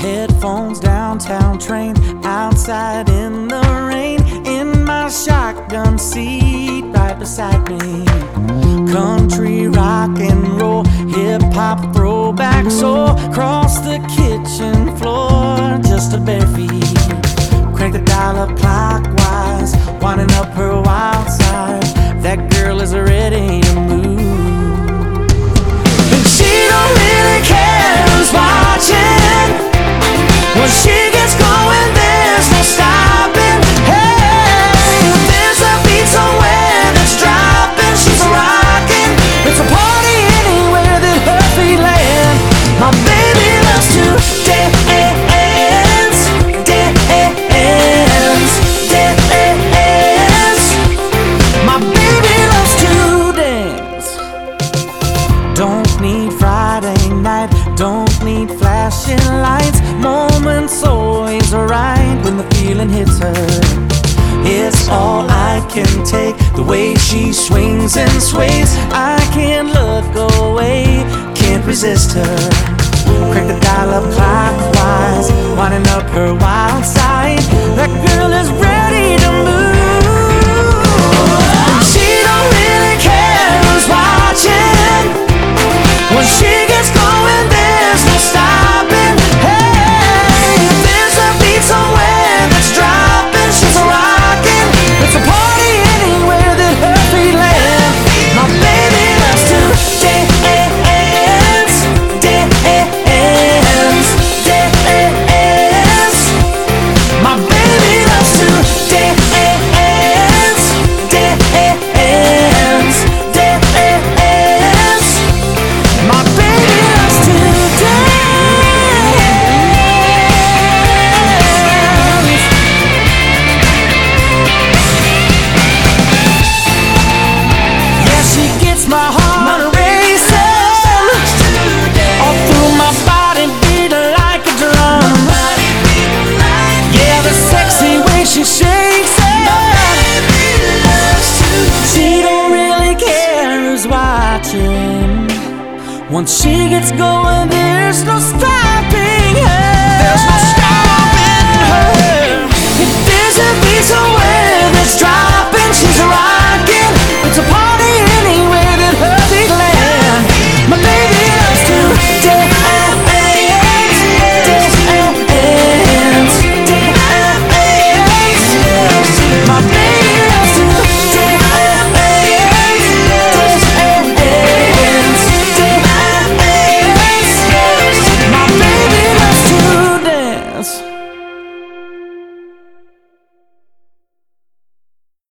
Headphones, downtown train, outside in the rain, in my shotgun seat right beside me. Country, rock and roll, hip-hop, throwback soul, across the kitchen floor, just her bare feet. Crank the dial up clockwise, winding up her wild side. That girl is ready to move, and she don't really care who's watching. When she gets going, there's no stopping. Hey, there's a beat somewhere that's dropping. She's rocking. It's a party anywhere that her feet land. My baby loves to dance, dance, dance. My baby loves to dance. Don't need Friday night, don't need flashing lights. Moment's always right when the feeling hits her. It's all I can take, the way she swings and sways. I can't look away, can't resist her. Crank the dial up clockwise, winding up her wild side. That girl is ready to move. She don't really care who's watching. When she gets going, there's no stopping. Hey, there's a beat somewhere that's dropping. She's rocking. It's a party anywhere that her feet land. My baby loves to dance, dance, dance. My baby loves to dance, dance, dance. My baby loves to dance. Yeah, she gets my heart racing, all through my body beating like a drum. Yeah, the sexy way she shakes it. She don't really care who's watching. Once she gets going,